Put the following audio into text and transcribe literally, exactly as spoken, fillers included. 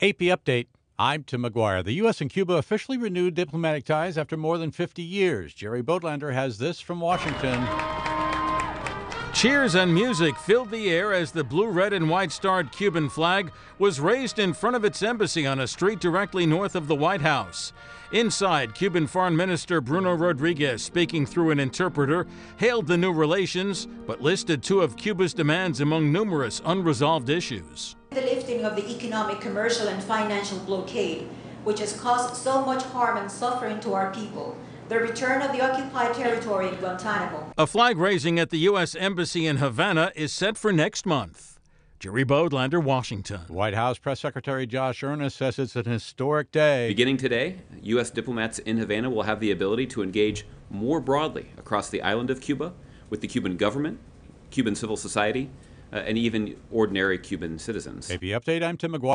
A P Update. I'm Tim McGuire. The U S and Cuba officially renewed diplomatic ties after more than fifty years. Jerry Bodlander has this from Washington. Cheers and music filled the air as the blue, red, and white starred Cuban flag was raised in front of its embassy on a street directly north of the White House. Inside, Cuban Foreign Minister Bruno Rodriguez, speaking through an interpreter, hailed the new relations, but listed two of Cuba's demands among numerous unresolved issues. The lifting of the economic, commercial, and financial blockade, which has caused so much harm and suffering to our people. The return of the occupied territory in Guantanamo. A flag raising at the U S Embassy in Havana is set for next month. Jerry Bodlander, Washington. White House Press Secretary Josh Earnest says it's an historic day. Beginning today, U S diplomats in Havana will have the ability to engage more broadly across the island of Cuba with the Cuban government, Cuban civil society, uh, and even ordinary Cuban citizens. A P Update, I'm Tim McGuire.